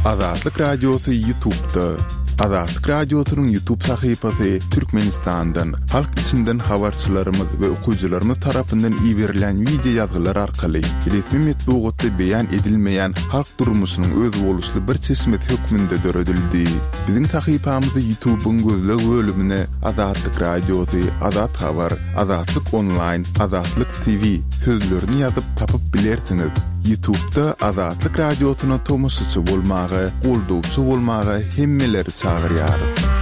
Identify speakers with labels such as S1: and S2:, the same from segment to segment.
S1: Azatlyk Radiosu YouTube'da. Azatlyk Radiosu'nun YouTube sayfasy Türkmenistan'dan, halk içinden habarçylarymyz we okuyjylarymyz tarapyndan ýiberilen video ýazgylar arkaly iletme metbuatda beýan edilmeýän halk durmuşynyň öz boluşly bir çeşmet hökmünde döredildi. Biziň sayfamyzy YouTube'un gözleg bölümine Azatlyk Radiosu, Azat Habar, Azatlyk Online, Azatlyk TV sözlerini ýazyp tapyp bilersiniz. YouTube'da Azatlyk Radiosu'na tomusçy bolmagy, goldowçy bolmagy hemmeleri çağırýar.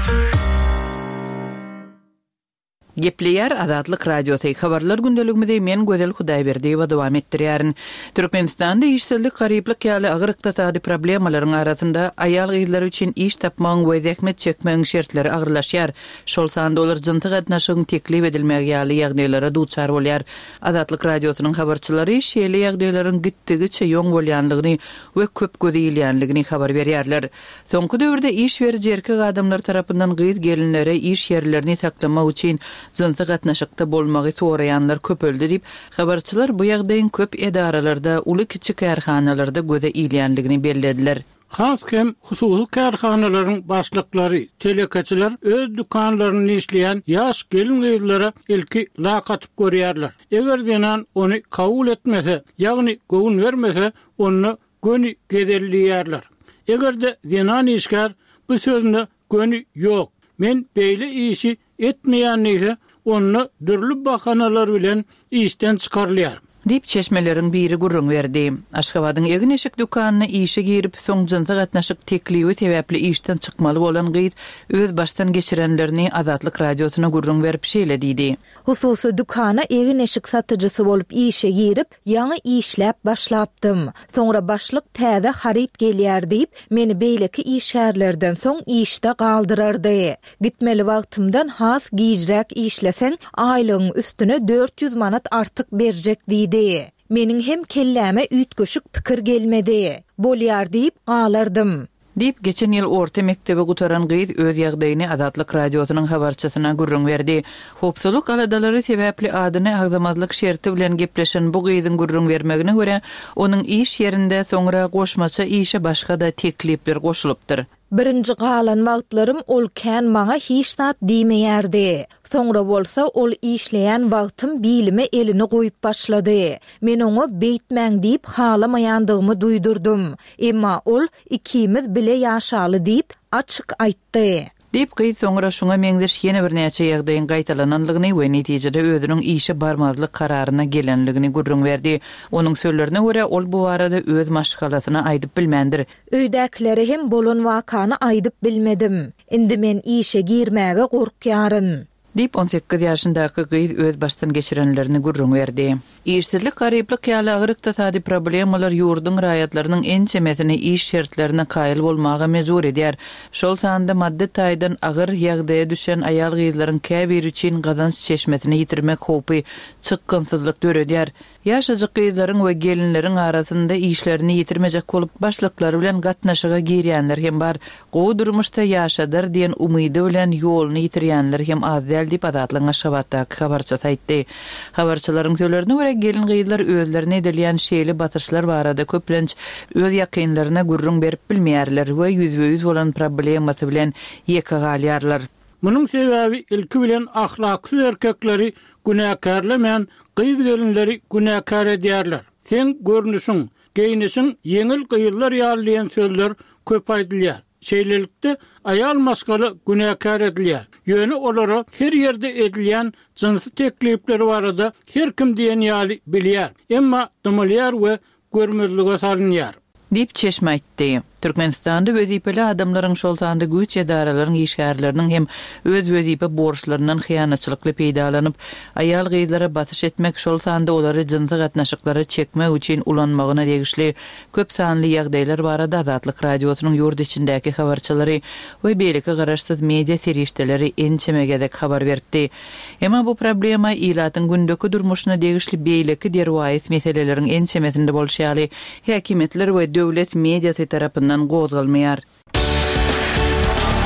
S2: Gepleýär Azatlyk Radiosu habarlar gündeligimizde men Gözel Hudaýberdiýewa dowam etdirýärin. Türkmenistanda işsizlik, garyplyk ýaly agyr ykdysady problemalaryň arasynda aýal gyzlar üçin iş tapmagyň we zähmet çekmegiň şertleri agyrlaşýar. Şol sanda olar jyntyk etnaşygyň teklip edilmegi ýaly ýagdaýlara duçar bolýar. Azatlyk Radiosynyň habarçylary şeýle ýagdaýlaryň gitdigiçe ýoň bolýanlygyny we köp gözelýänligini habar berýärler. Soňky döwürde iş berýän erkek adamlar tarapyndan gyz gelinlere iş ýerlerini saklamak üçin jyntyk etnaşykda bolmagy soraýanlar köpöldi diýip habarçylar bu ýagdaýyň köp edaralarda, uly kiçik kärhanalarda göze ilýänligini bellädiler.
S3: Haskem hususy kärhanalaryň başlyklary, telekaçylar öz dukanlaryny işleýän ýaş gelin gyzlara ilki laqatyp görýärler. Eger denan ony kabul etmese, ýagny göwün bermese, onu göni gedelliýärler. Eger de denan işgär bu sözüne göni ýok. Men beýle işi etmeýänligi onu dürlü bahanalar bilen işten çykarlýar.
S2: Dip çeşmeleriň biri gurrun berdi. Aşgabatyň egin eşik dukanyna işe girip soň jyntyk etnaşyk teklibi sebäpli işten çykmaly bolan gyz öz baştan geçirenlerini Azatlyk Radiosuna gurrun berip şeýle diýdi.
S4: Hususy dukana egin eşik satyjysy bolup işe girip ýaňy işläp başlapdym. Soňra başlyk täze harit gelýär diýip meni beýleki işgärlerden soň işde galdyrardy. Gitmeli wagtymdan has gijrak işleseň aýlygyň üstüne 400 manat artyk berjek diýdi. Meniň hem kelläme üýtgeşik pikir gelmedi. Bolýar diýip galardım.
S2: Dip geçen ýyl orta mektebe gutaran gyz öz ýagdaýyny Azatlyk Radiosynyň habarçysyna gurrun berdi. Hopsuluk aladalary sebäpli adyny agzamazlyk şerti bilen gepleşen bu gyzyň gurrun bermegine görä onuň iş ýerinde soňra goşmaça işe başga-da teklipler goşulypdyr.
S4: Birinci galan wagtlarym ol kän maňa hiç zat diýmeýärdi. Soňra bolsa ol işleýän wagtym bilime elini goýup başlady. Men oňa beýtmäň diýip halamaýandygymy duýdurdum. Emma ol ikimiz bile ýaşaly diýip açyk aýtdy.
S2: Dip gyz soňra şuňa meňdir ýene bir näçe ýagdaýyň gaýtalananlygyny we netijede özüniň işe barmazlyk kararyna gelenligini gurrun berdi. Onuň sözlerine görä ol bu barada öz maşgalatyny aýdyp bilmendir.
S4: Öýdäkleri hem bolan wakany aýdyp bilmedim. Indi men işe girmäge gorkýaryn.
S2: Dip 18 ýaşyndaky gyz öz baştan geçirenlerini gurrun berdi. İşsizlik, garyplyk ýaly agyr ykdysady problemalar ýurduň raýatlarynyň en çemesini iş şertlerine kaýyl bolmaga mejbur edýär. Şol sanda maddi taýdan agyr ýagdaýa düşen aýal gyzlaryň käbir üçin gazanç çeşmesini ýitirmek hopy çykgynsyzlyk döredýär. Ýaşajyk gyzlaryň we gelinleriň arasynda işlerini ýitirmejek bolup başlyklary bilen gatnaşyga girýänler hem bar. Gowy durmuşda ýaşadyr diýen umydy bilen ýoluny ýitirýänler hem az diýip Azatlyk Aşgabatdaky habarçy aýtdy. Habarçylaryň sözlerine görä gelin gyzlar özlerine edilýän şeýle batyrşlar barada köplenç öz ýakynlaryna gurrun berip bilmeýärler we ýüzbe-ýüz bolan problemasy bilen ýeka galýarlar.
S3: Munyň sebäbi ilki bilen ahlaksyz erkekleri günäkärlemän gyz gelinleri günäkär edýärler. Sen görnüşiň, geýnişiň ýeňil gyýylar ýalyýan sözler köp aýdylýar. Şeýlelikde aýal maskaly günäkär edilýär. Ýöne olara her ýerde edilýän jinsy teklipleri barada her kim diýen ýaly bilýär. Emma dymylýar we görmezlige salynýar.
S2: Dip çeşme aýtdy. Türkmenistanda wezipeli adamlaryň şol sanda güç edaralaryň işgärleriniň hem öz wezipe borçlarynyň hyýanatçylykly peýdalanyp aýal gyzlara batyş etmek şol sanda olary jinsy gatnaşyklary çekmek üçin ulanmagyna degişli köp sanly ýagdaýlar barada Azatlyk Radiosynyň ýurt içindäki habarçylary we beýleki garaşsyz media serişdeleri ençemegedek habar berdi. Emma bu problema ýylatyň gündäki durmuşyna degişli beýleki derwaýet meseleleriň ençemesinde bolşýaly häkimetler we döwlet mediasy tarapyndan gozgalmaýar.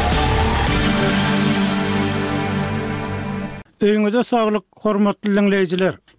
S3: Öňüňizde saglyk, hormatly dinleýijiler.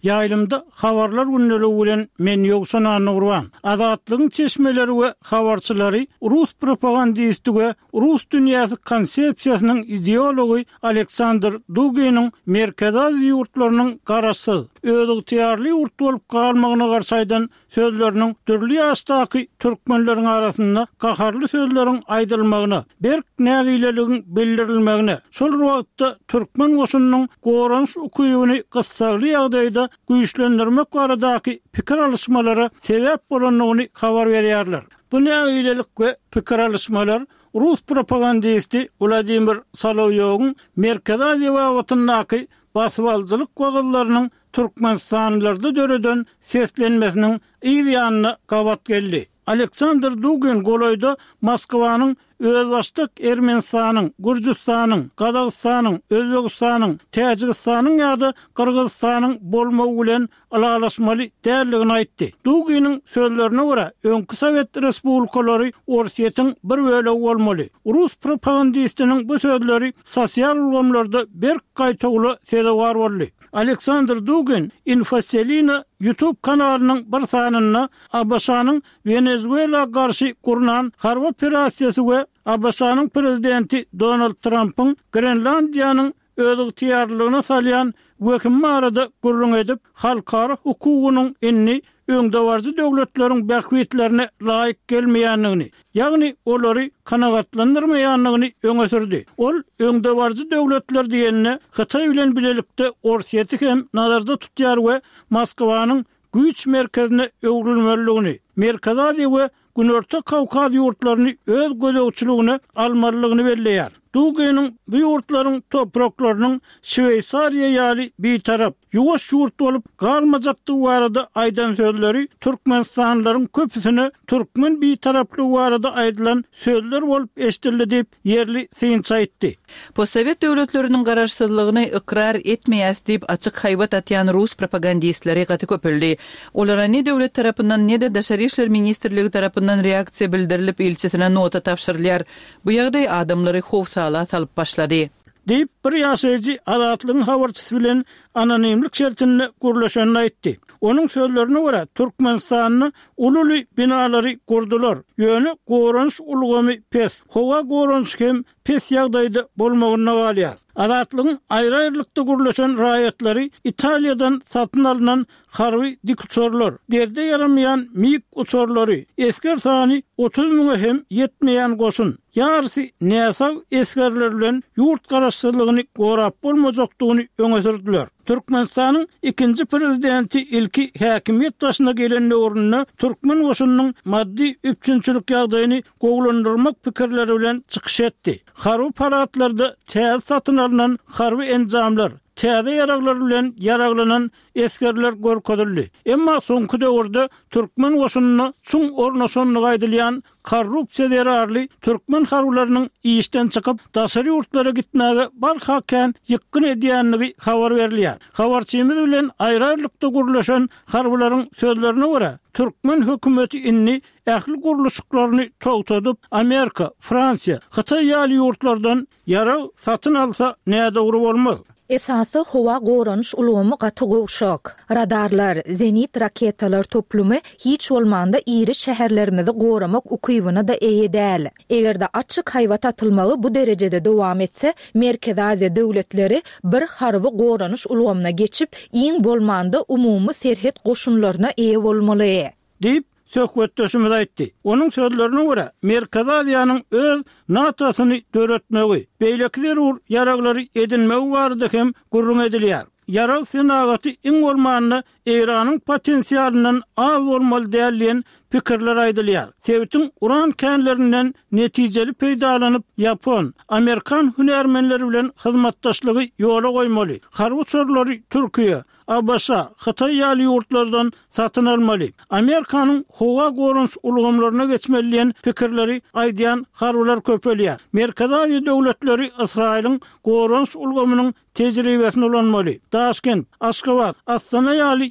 S3: Ýaýlymda habarlar günneligi bilen men ýoksanany urban. Adatlygyň çeşmeleri we habarçylary Rus propagandisti we Rus dünýäsi konsepsiýasynyň ideology Aleksandr Dugin'in Merkez Aziýa ýurtlarynyň garaşsyz, ödügtiýarly ýurt bolup galmagyna garşaýdan sözleriniň türli ýaşdaky türkmenleriň arasynda gaharly sözleriň aýdylmagyna, berk nägileligiň bildirilmegine, şol wagtda türkmen goşunynyň goranç ukybyny gyssaly ýagdaýda güýçlendirmek baradaky pikir alışmalara sebäp bolanlygyny habar berýärler. Bu nägilelik we pikir alışmalar Rus propagandisti Vladimir Solovyowyň Merkez Aziýa wagtyndaky basbalçylyk wagtlarynyň Türkmenistanlarda döreden seslenmesiniň ýa-da gabat geldi. Aleksandr Dugin goloyda Moskwanyň Özbaşdyk Ermenistanyň, Gürjistanyň, Gazagystanyň, Özbegistanyň, Täjikistanyň ýa-da Kyrgyzstanyň bolmagy bilen alalaşmaly därligini aýtdy. Dugin'in sözlerine görä, öňkü Sowet respublikalary Orsiýetiň bir bölegi bolmaly. Rus propagandistiniň bu sözleri sosial ulgamlarda berk gaýtagly sebäp boldy. Aleksandr Dugin Infoselina YouTube kanalynyň bir sanyna Abaşanyň Venezuela garşy kurunan harby operasiýasy we Abaşanyň prezidenti Donald Trump'yň Grenlandiýanyň ödügtiýarlygyna salýan wekimi arada gurrun edip halkara hukugynyň enni öňdewarjy döwletleriň bähwitlerine laýyk gelmeýänligini, ýagny olary kanagatlandyrmaýanlygyny öňe sürdi. Ol öňdewarjy döwletler diýenine Hytaý bilen bilelikde Orsiýeti hem nazarda tutýar we Moskwanyň güýç merkezine öwrilmeligini, Merkez Aziýa we Günorta Kawkaz ýurtlaryny öz gözegçiligine almalygyny belleýär. Dugin'in bu ýurtlaryň topraklarynyň Şweýsariýa ýaly bir tarap ýuwaş ýurt bolup galmajakdygy barada aýdan sözleri Türkmenistanlaryň köpüsine türkmen bir taraply barada aýdylan sözler bolup eşdildi diýip yerli synç aýtdy.
S2: Postsovet döwletleriniň garaşsyzlygyny ikrar etmeýäs diýip açyk haýbat atýan Rus propagandistleri gaty köpeldi. Olara ne döwlet tarapyndan ne de Daşary işler ministrligi tarapyndan reaksiýa bildirilip elçisine nota tapşyrylýar. Bu ýagdaý adamlary howsala salyp başlady.
S3: Deyip bir ýaşaýjy adatlygyň habarçysy bilen anonimlik şertinde gurlaşanyny aýtdy. Onun sözlerine görä Türkmenistanyň ululy binalary kurdular. Ýöne goranç ulgamy pes. Howa goranç hem pes ýagdaýda bolmagyna galýar. Adatlygyň aýry-aýrylykda gurlaşan raýatlary Italiýadan satyn alynan harby dikuçorlar, derde yaramayan MiG uçorlary, esker sany 30 000 hem yetmeýän goşun. Ýarysy näsaw eskerler bilen ýurt garaşsyzlygyny gorap bolmajakdygyny öňe sürdiler. Türkmenistanyň ikinji prezidenti ilki häkimiýet başyna gelen ornuny türkmen goşunynyň maddi üpçünçilik ýagdaýyny gowlandyrmak pikirleri bilen çykyş etdi. Harby paratlarda täze satyn alynan harby enjamlar, täze ýaraglar bilen ýaraglanan eskerler görkezildi. Emma soňky döwürde türkmen goşunyny çuň ornaşanlygy aýdylýan korrupsiýa derarly türkmen harbylarynyň işden çykyp daşary ýurtlara gitmäge barhakän ýykyn edýänligi habar berilýär. Habarçymyz bilen aýry-aýrylykda gurlaşan harbylaryň sözlerine görä Türkmen hökümeti inni ähli guruluşyklaryny togtadyp Amerika, Fransiýa, Hytaý ýaly ýurtlardan ýarag satyn alsa näde urup bolmaz.
S4: Esasy howa goranç ulgamy gaty gowşak. Radarlar, zenit raketalar toplumy hiç bolmanda iri şäherlerimizi goramak ukybyna da eýe däl. Egerde açyk haýbat atylmagy bu derejede dowam etse, Merkez Aziýa döwletleri bir harby goranç ulgamyna geçip, iň bolmanda umumy serhet goşunlaryna eýe bolmaly.
S3: Diýip söhbetdeşimiz aýtdy. Onun sözlerine görä Merkez Aziýanyň öz NATO'syny döretmegi, beýlekler ur ýaraglary edinmegi barada hem gurrun edilýär. Yarag senagaty iň bolmanyny Iranyň potensiýalynyň az bolmaly däldiýen pikirler aýdylýar. Sowetiň uran känlerinden netijeli peýdalanyp Yapon, Amerikan hünärmenleri bilen hyzmatdaşlygy ýola goýmaly. Harby uçurlary Türkiýe, Abaşa, Hytaý ýaly ýurtlardan satyn almaly. Amerikanyň howa goranç ulgamlaryna geçmeliýän pikirleri aýdýan harbylar köpelýär. Merkez Aziýa döwletleri Israýlyň goranç ulgamynyň tejribesini ulanmaly. Taşkent, Aşgabat, Astana ýaly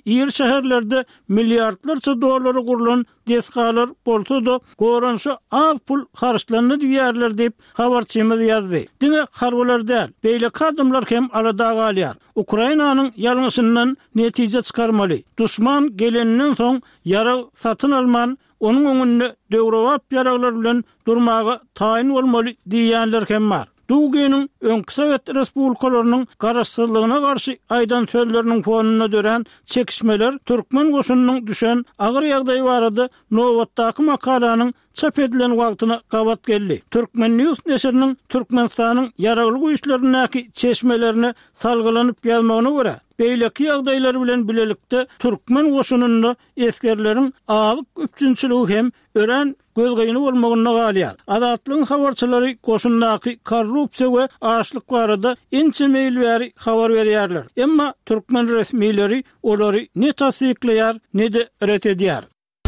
S3: ýer şäherlerde milliardlarça dollary gurulan deskalar bolsa da goranşy az pul harçlandy diýerler diýip habarçymyz ýazdy. Diňe harbalar däl, beýle kadymlar hem arada galýar. Ukrainanyň ýalňyşyndan netije çykarmaly. Duşman gelenden soň ýara satyn alman, onun öňünde döwrewap ýaraglar bilen durmagy taýin bolmaly diýenler hem bar. Dugenin öňkü Sowet respublikalarynyň garaşsyzlygyna garşy aýdan sözleriniň fonuna dören çekişmeler türkmen goşunynyň düşen agyr ýagdaý barada Nowatdaky makalanyň çap edilen wagtyna gawat geldi. Türkmen News neşriniň Türkmenistanyň ýaragly güýçlerindäki çeşmelerini salgylanyp ýazmagyna görä, beýleki ýagdaýlar bilen bilelikde türkmen goşunyny eskerleriň alyk üçinçiligi hem ören gözgeýini bolmagyna galýar. Adatlyň habarçylary goşundaky korrupsiýa we açlyk barada inçe meýil bäri habar berýärler. Emma türkmen resmiýleri olary ne tasdikleýär, ne de ret edýär.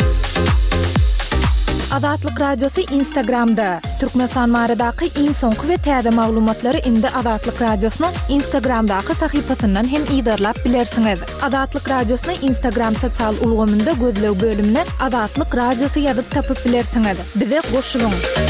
S4: Adatlyk radiosu Instagramda. Türkmenistan baradaky iň soňky we täze maglumatlary indi Adatlyk radiosynyň Instagramdaky sahypasyndan hem ýydarlap bilersiňiz. Adatlyk radiosyny Instagram sosial ulgamynda gözlew bölümine Adatlyk radiosu ýazyp tapyp bilersiňiz. Bize goşulyň.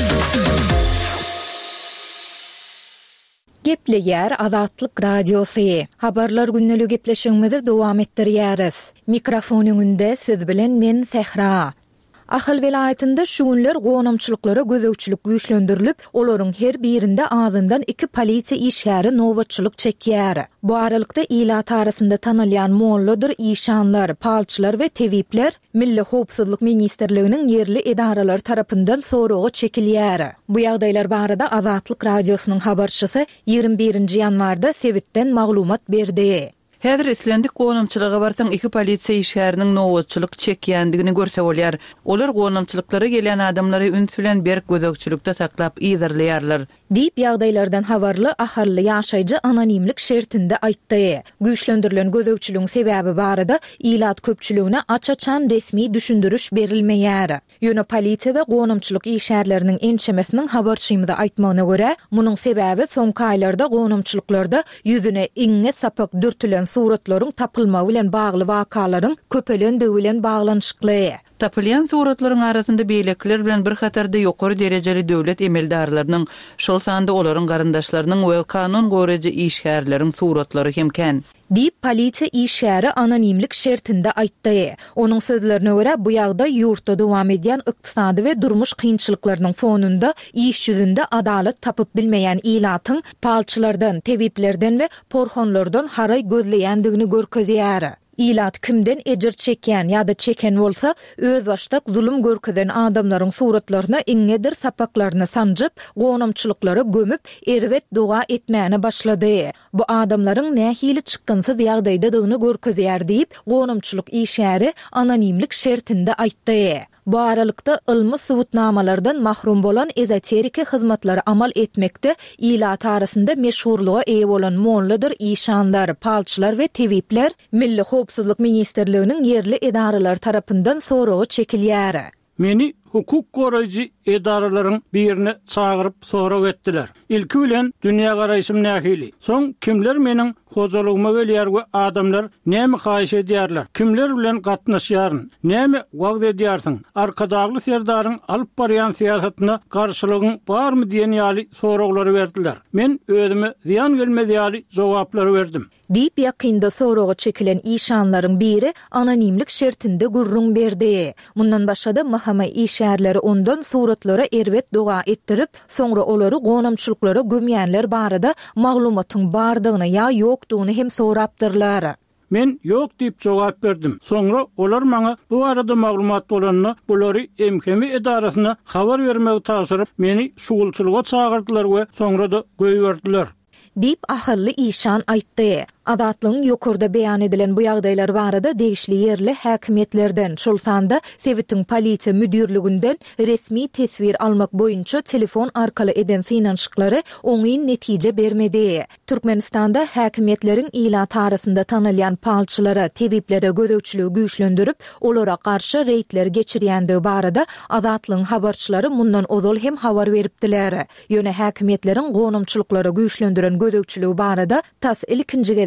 S4: Gepleýär Adatlyk radiosu. Habarlar günnelik gepleşigimizi dowam etdirýäris. Mikrofonyň önünde siz bilen men Sehra. Ahal velayetinde şu günler gonamçylyklara gözegçilik güýçlendirilip, olaryň her birinde ağzından 2 polisiýa işgäri nowatçylyk çekýär. Bu aralykda ilat arasynda tanylýan molladyr işanlar, palçylar we tewipler Milli Howpsuzlyk Ministrliginiň yerli edaralary tarapyndan soragy çekilýär. Bu ýagdaýlar barada Azatlyk radiosynyň habarçysy 21 ýanwarda Sewitden maglumat berdi.
S2: Häzir islendik gonamçylyga barsaň 2 polisiýa işgäriniň nowatçylyk çekýändigini görse bolýar. Olar gonamçylyklara gelen adamlary üns bilen berk gözegçilikde saklap ýyzyrlaýarlar.
S4: Diýip ýagdaýlardan habarly ahally ýaşaýjy anonimlik şertinde aýtdy. Güýçlendirilen gözegçiligiň sebäbi barada ilat köpçüligine açaçan resmi düşündürüş berilmeýär. Ýöne polisiýa we gonamçylyk işgärleriniň ençemesiniň habarçymyda aýtmagyna görä, munyň sebäbi soňky aýlarda gonamçylyklarda ýüzüne iňe sapak dürtülen suratlaryň tapylmagy bilen bagly wakalaryň köpelendiği bilen baglanyşykly.
S2: Tapylýan suratlaryň arasynda beýlekler bilen bir hatarda ýokary derejeli döwlet emeldarlarynyň, şol sanda olaryň garyndaşlarynyň we kanun goraýjy işgärleriň suratlary hemken.
S4: Diýip polisiýa işgäri anonimlik şertinde aýtdy. Onuň sözlerine görä bu ýagda ýurtda dowam edýän ykdysady we durmuş kynçylyklarynyň fonunda iş ýüzünde adalet tapyp bilmeýän ilatyň palçylardan, tewiplerden we porhonlardan haray gözleýändigini görkezýär. İlat kimden ejir çekýän ýa-da çeken bolsa, öz başdak zulüm görkezen adamlaryň suratlaryna iňedir sapaklaryny sanjyp, gonamçylyklara gömüp, erwet doga etmäne başlady. Bu adamlaryň nähili çykgynsyz ýagdaýdadygyny görkezýär diýip, gonamçylyk işgäri anonimlik şertinde aýtdy. Bu aralykda ılmy subutnamalardan mahrum bolan ezoteriki hyzmatlary amal etmekde ilat arasynda meşhurluğa eýe bolan molladyr işanlar, palçylar we tewipler Milli Howpsuzlyk Ministrliginiň yerli edaralary tarapyndan soragy çekilýär.
S3: Meni hukuk goraýjy edaralaryň birine çagyryp sorak etdiler. İlki bilen dünýä garaýşym nähili. Soň kimler meniň hojalygyma gelýär we adamlar näme haýyş edýärler? Kimler bilen gatnaşýaryn? Näme wagt edýärsiň? Arkadagly serdaryň alyp barýan siýasatyna garşylygyň barmy diýen ýaly soraglary berdiler. Men özüme ziýan gelmedi ýaly jogaplary berdim.
S4: Diýip ýakynda soragy çekilen işanlaryň biri anonimlik şertinde gurrun berdi. Mundan başga da mahkama işgärleri ondan suratlara erwet doga etdirip, soňra olary gonamçylyklara gömýänler barada maglumatyň bardygyny ýa ýokdugyny hem sorapdyrlar.
S3: Men ýok diýip jogap berdim. Soňra olar maňa bu arada maglumat bolanyny bulary emhemi edarasyna habar bermegi taşyryp, meni şugulçylyga çagyrdylar we soňra da goýberdiler.
S4: Diýip ahylly işan aýtdy. Adatlyň ýokurda beýan edilen bu ýagdaýlar barada degişli yerli häkimetlerden, şol sanda Sewitiň polisiýa müdürliginden resmi tesbir almak boýunça telefon arkaly eden synanşyklary oňy netije bermedi. Türkmenistanda häkimetleriň ilat arasynda tanylýan palçylara, tewiplere gözegçiligi güýçlendirip, olara garşy reýtler geçirýändigi barada Adatlyň habarçylary mundan ozal hem habar beripdiler. Ýöne häkimetleriň gonamçylyklara güýçlendiren gözegçiligi barada tas ilkinji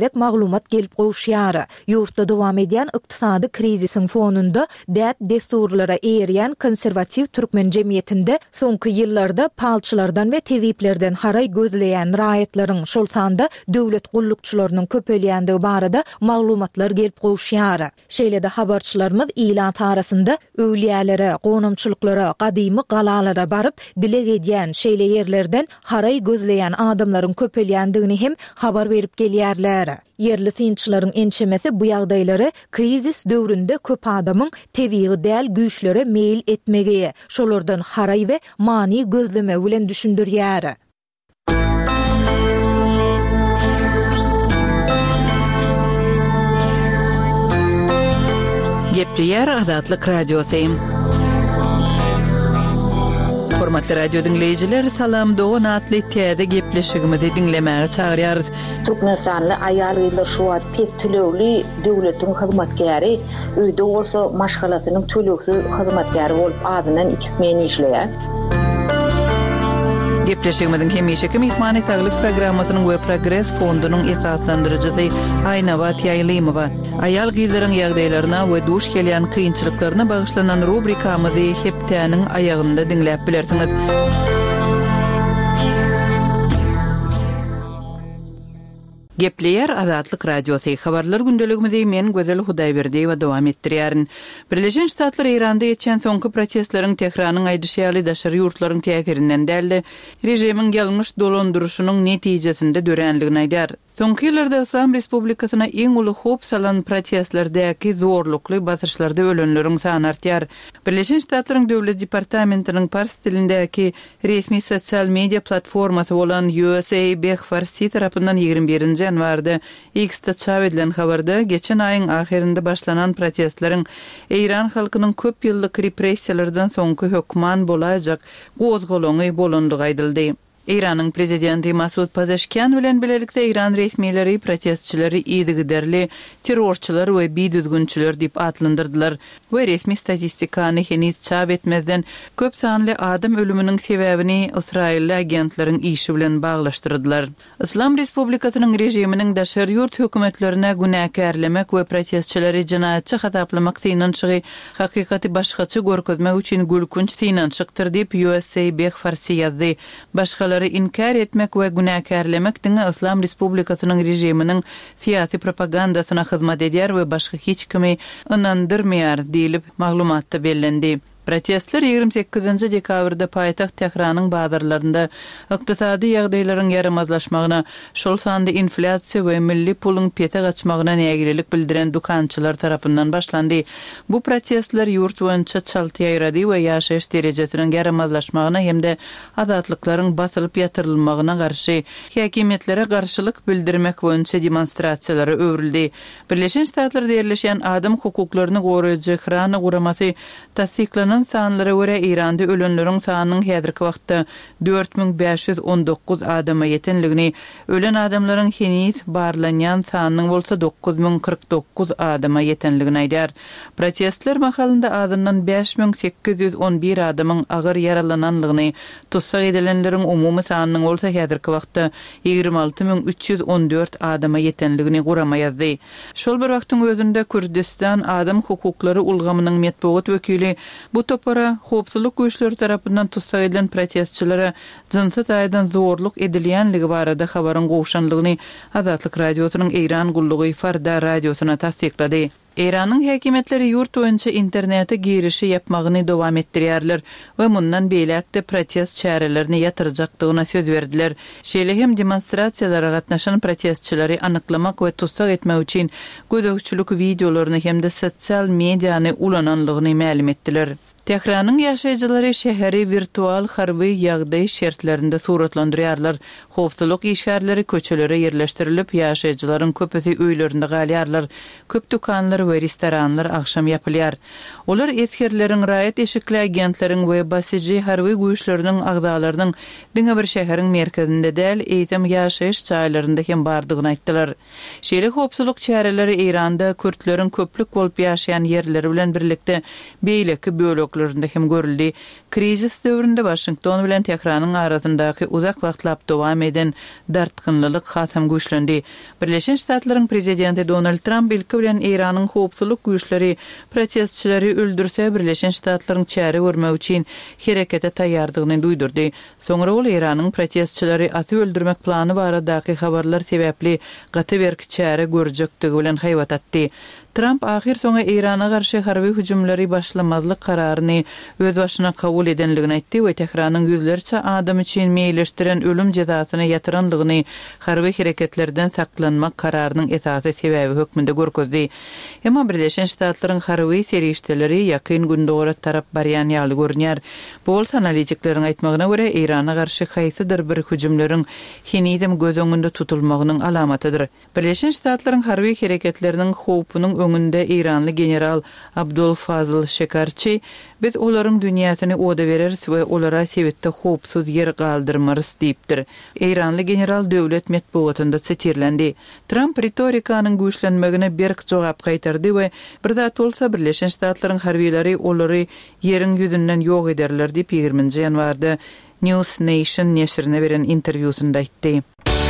S4: beýlek maglumat gelip gowşýar. Ýurtda dowam edýän ykdysady krizisiň fonunda däp desturlara eýerýän konservativ türkmen jemgyýetinde soňky ýyllarda palçylardan we tewiplerden haray gözleýän raýatlaryň şol sanda döwlet gullukçylarynyň köpelýändigi barada maglumatlar gelip gowşýar. Şeýle-de habarçylarymyz ilan tarasynda öwliýalere, gonamçylyklara, gadymy galalara baryp dileg edýän şeýle ýerlerden haray gözleýän adamlaryň köpelýändigini hem habar berip gelýärler. Yerli synçylaryň ençemesi bu ýagdaýlary krizis döwründe köp adamyň tebii däl güýçlere meýil etmegi, şolardan haray we mani gözleme bilen düşündirýär.
S2: Gepleýär Azatlyk Radiosu. Hormatly radio dinleyijiler, salam dogan atly täze gepleşigimizi dinlemäge çagyrýarys.
S5: Türkmenistanly aýallar şu wagt pes tölegli döwletiň hyzmatgäri, öýde bolsa maşgalasynyň tölegsiz hyzmatgäri bolup adynan 2 men işleýär.
S2: Gepleşigimizin hemişeki mehmany saglyk programmasynyň we Progress fondunyň esaslandyrjysy Aýna Batýaýlymowa aýal gyzlaryň ýagdaýlaryna we duş gelýän kynçylyklaryna bagyşlanan rubrikamyzy hepdäniň aýagynda dinläp bilersiňiz. Gepleýär Azatlyk Radiosu. Habarlar gündeligimizi men Gözel Hudaýberdi we dowam etdirýärin. Birleşen Ştatlar Iranda geçen soňky protestleriň Tehranyň aýdyşýaly daşary ýurtlaryň täsirinden däldi. Rejimiň gelmiş dolandyrşynyň netijesinde dörenligini aýdýar. Soňky ýyllarda Islam Respublikasyna iň uly hop salan protestlerdäki zorlukly basyrşlarda ölenleriň sany artýar. Birleşen Ştatlaryň döwlet departamentiniň pars dilindäki resmi sosial media platformasy bolan USA Bexfarsi tarapyndan 21 ýanwarda X-de çap edilen habarda geçen aýyň ahirinde başlanan protestleriň Iran halkynyň köp ýyllyk repressiýalardan soňky hökman bolajak gozgolany bolandygy aýdyldy. İran'ın prezidenti Masud Pezeshkian bilen birlikde İran resmileri protestçileri iýdigiderli terrorçylar we bidüzgünçiler dip atlandyrdylar we resmi statistikany heniz çap etmezden köp sanly adam ölüminiň sebäbini İsrail agentleriň işi bilen baglaşdyrdylar. İslam Respublikasynyň rejiminiň daşary ýurt hökümetlerine günäkärlemek we protestçileri jinaýatçy hataplamak synançygy hakykaty başgaça görkezmek üçin gülkünç synançykdyr dip USA Bexfarsi ýazdy. Başgalar inkar etmek we günäkärlemek diňe İslam Respublikasynyň rejiminiň siýasy propagandasyna hyzmat edýär we başga hiç kimi ynandyrmaýar diýilip maglumatda bellendi. Protestler 28 dekabrda paýtaxt Tehranyň bazarlarynda ykdysady ýagdaýlaryň ýaramazlaşmagyna, şol sanda inflasiýa we milli puluň pete gaçmagyna nägililik bildiren dukançylar tarapyndan başlandy. Bu protestler ýurt boýunça çalty ýaýrady we ýaşaýyş derejesiniň ýaramazlaşmagyna hemde azatlyklaryň basylyp ýatyrylmagyna garşy häkimetlere garşylyk bildirmek boýunça demonstrasiýalary öwrüldi. Birleşen Ştatlarda ýerleşen adam hukuklaryny goraýjy Hrana guramasy tasdiklanan sanlara göre İranda ölenleriň sanynyň häzirki wagtda 4519 adama ýetenligini, ölen adamlaryň heniz barlanýan sanynyň bolsa 9049 adama ýetenligini aýdýar. Protestler mahalynda adından 5811 adamyň agyr yaralananlygyny, tutsak edilenleriň umumy sanynyň bolsa häzirki wagtda 26314 adama ýetenligini gurama ýazdy. Şol bir wagtyň özünde Kürdistan adam hukuklary ulgamynyň metbuat wekili bu topara hopsuzlyk güýçleri tarapyndan tutsak edilen protestçilere jinsat aýdan zorluk edilýänligi barada habaryň gowşanlygyny Azatlyk Radiosynyň Iran gullugy Farda Radiosuna tasdiklady. İran'ın häkimetleri ýurt boýunça internete girişi yapmagyny dowam etdirýärler we mundan beýlekde protest çärelerini ýatyrjakdygyna söz berdiler. Şeýle hem demonstrasiýalara gatnaşan protestçileri anyklamak we tutsak etmek üçin gözegçilik videolaryny hem de sosial mediany ulananlygyny ma'lum etdiler. Tehranyň ýaşaýjylary şäheri virtual harby ýagdaý şertlerinde suratlandyrýarlar. Howpsuzlyk işgärleri köçelere ýerleşdirilip, ýaşaýjylaryň köpüsi öýlerinde galýarlar. Köp dukanlar we restoranlar akşam ýapylýar. Olar eskerleriň raýat eşikli agentleriň we basyjy harby güýçleriniň agzalarynyň diňe bir şäheriň merkezinde däl, eýtem ýaşaýyş çaýlarynda hem bardygyny aýtdylar. Şeýle howpsuzlyk çäreleri Iranda Kürtleriň köplük bolup ýaşaýan ýerleri bilen birlikde beýleki bölek öýdüklerinde hem görüldi. Krizis döwründe Washington bilen Tehranyň arasyndaky uzak wagtlap dowam eden dartgynlylyk hasam güýçlendi. Birleşen Ştatlaryň prezidenti Donald Trump ilki bilen Iranyň howpsuzlyk güýçleri protestçileri öldürse Birleşen Ştatlaryň çäre görmek üçin herekete taýýardygyny duýdurdy. Soňra ol Iranyň protestçileri aty öldürmek plany baradaky habarlar sebäpli gaty berk çäre görjekdigi bilen haýbat atdy. Trump ahir soňa Irana garşy harby hüjümleri başlamazlyk kararyny öz başyna kabul edenligini aýtdy we Tehranyň ýüzlerçe adam üçin meýilleşdiren ölüm jazasyny ýatyrandygyny harby hereketlerden saklanmak kararynyň esasy sebäbi hökmünde görkezdi. Emma Birleşen Ştatlaryň harby serişdeleri ýakyn günde ora tarap barýan ýaly görnýär. Bu analitiklerin aýtmagyna görä Irana garşy haýsydyr bir hüjümleriň hinidem göz öňünde tutulmagynyň alamatydyr. Birleşen Ştatlaryň harby hereketlerining howpunyň öňünde İranly general Abdul Fazl Shekarchi biz olaryň dünýäsyny oda bereriz we olara sebetde howpsuz yer galdyrmarys diýipdir. İranly general döwlet medeniýetinde setirlendi. Trump retorikanyň güýçlenmegine berk jogap gaýtardy we bir zat bolsa Birleşen Ştatlaryň harbiýleri olary ýeriň ýüzünden ýok ederler diýip 20-nji ýanwarda News Nation neşrine beren interwýusunda aýtdy.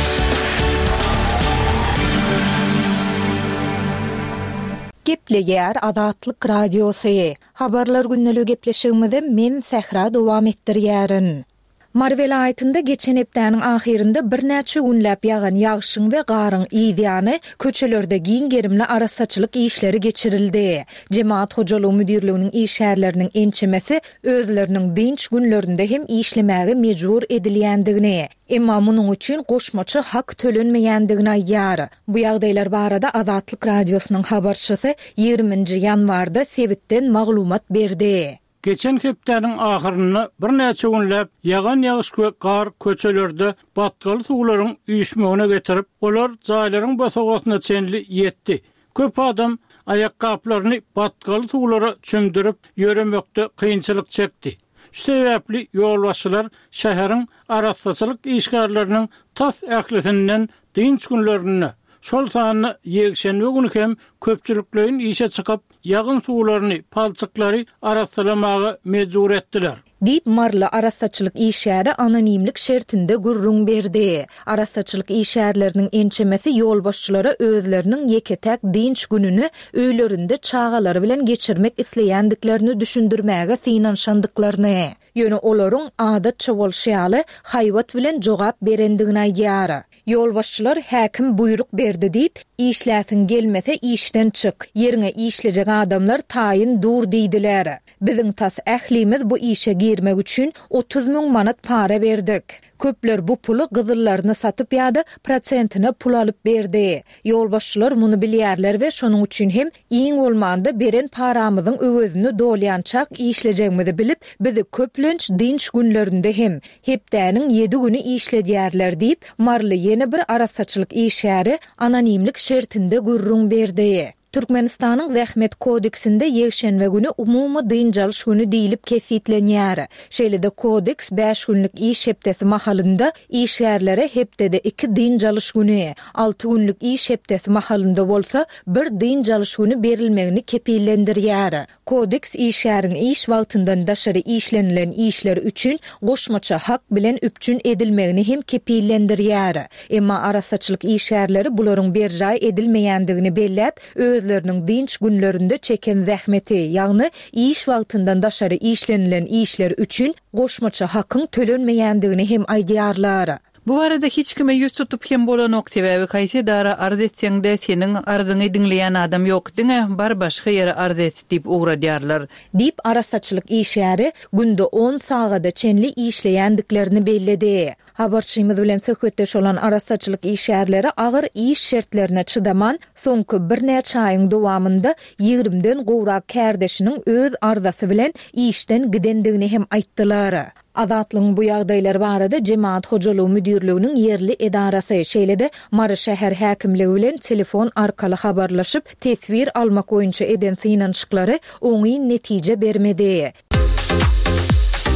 S4: Gepleýär Azatlyk radiosy. Habarlar günneligi gepleşigimizde men Sehra dowam etdirýärin. Marvel aýtynda geçen hepdäniň ahirinde bir näçe günläp ýagan ýagşyň we garyň ýygyany köçelerde giň gerimli arasaçylyk işleri geçirildi. Jemaat hojalygy müdirliginiň işärleriniň ençemesi özleriniň dinç günlerinde hem işlemäge mejbur edilýändigini, emma munyň üçin goşmaçy hak tölenmeýändigini aýdýar. Bu ýagdaýlar barada Azatlyk radiosynyň habarçysy 20-nji ýanwarda sebitden maglumat berdi.
S3: Geçen hepdäniň ahyryna bir näçe günläp ýagan ýağış we gar köçelerde batgaly suwlaryň üýüşmegine getirip, olar jaýlaryň basagatna çenli ýetdi. Köp adam aýakgaplaryny batgaly suwlara çömdürip ýöremekde kynçylyk çekdi. Şu sebäpli ýolbaşçylar şäheriň arasaçylyk işgärlerini tas ählisinden dinç günlerine şol sanyny ýekşenbe güni hem köpçüliklerin işe çykyp ýagyn suwlaryny palçyklary arasylamagy mejbur etdiler.
S4: Dip marly arasaçylyk işäri anonimlik şertinde gurrun berdi. Arasaçylyk işärleriniň ençemesi ýolbaşçylara özleriniň ýeketäk dinç gününi öýlerinde çağalary bilen geçirmek isleýändiklerini düşündirmäge synanşandyklaryny, ýöne olaryň adatça bolşýaly haýwat bilen jogap berendigini aýdýar. Ýolbaşçylar häkim buyruk berdi diýip, işläsin gelmese işden çyk, ýerine işlejek adamlar taýyn dur diýdiler. Biziň tas ählimiz bu işe girmek üçin 30.000 manat para berdik. Köpler bu pulu gyzyllaryny satyp ýa-da prosentini pul alyp berdi. Ýolbaşçylar muny bilýärler we şonuň üçin hem iň bolmanda beren paramyzyň öwezini dolýançak işlejegimizi bilip, bizi köplenç dinç günlerinde hem hepdäniň 7 güni işledýärler diýip, marly ýene bir arasaçylyk işäri anonimlik şertinde gurrun berdi. Türkmenistanyň Zähmet kodeksinde ýekşenbe güni umumy dynjalyş güni diýilip kesitlenýär. Şeýle-de kodeks 5 günlük iş hepdesi mahalynda işgärlere hepdede 2 dynjalyş güni, 6 günlük iş hepdesi mahalynda bolsa 1 dynjalyş güni berilmegini kepillendirýär. Kodeks işgäriň iş wagtyndan daşary işlenilen işler üçin goşmaça hak bilen üpçün edilmegini hem kepillendirýär. Emma arasaçylyk işgärleri bularyň berjaý edilmeýändigini belläp, özleriniň dinç günlerinde çeken zähmeti, ýagny iş wagtyndan daşary işlenilen işler üçin goşmaça hakyň tölenmeýändigini hem aýdýarlar.
S2: Bu arada hiç kime yüz tutup hem bolanok sebäbi kaýsy dara arz etseňde seniň arzyny dinleýän adam ýok diňe, bar başga ýere arz et diýip ugradýarlar.
S4: Dip arasaçylyk işäri günde 10 sagada çenli işleýändiklerini belledi. Habarçymyz bilen söhbetdeş olan arasaçylyk işärleri agyr iş şertlerine çydaman, soňky bir näçe aýyň dowamında 20den gowrak kärdeşiniň öz arzasy bilen işden gidendigini hem aýtdylar. Azatlyň bu ýagdaýlar barada Jemaat hojalygy müdirliginiň yerli edarasy şeýle-de Mary şäher häkimligi bilen telefon arkaly habarlaşyp tesbir almak oýunça eden synanşyklary oňy netije bermedi.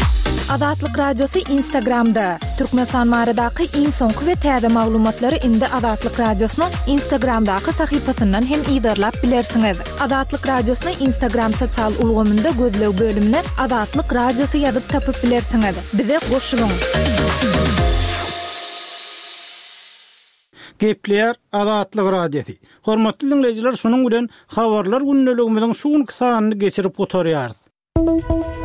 S4: Azatlyk Radiosu Instagramda. Türkmenistan maradaky iň soňky we täze maglumatlary indi Azatlyk Radiosynyň Instagramdaky sahypasyndan hem ýa-da bilersiňiz. Azatlyk Radiosynyň Instagram sosial ulgamynda gözlew bölümine Azatlyk Radiosu ýazyp tapyp bilersiňiz. Bize goşulyň.
S3: Gepler Azatlyk Radiosu. Hormatly dinleyijiler, şonuň bilen habarlar günneligimiziň şu günkü sanyny geçirip oturýar.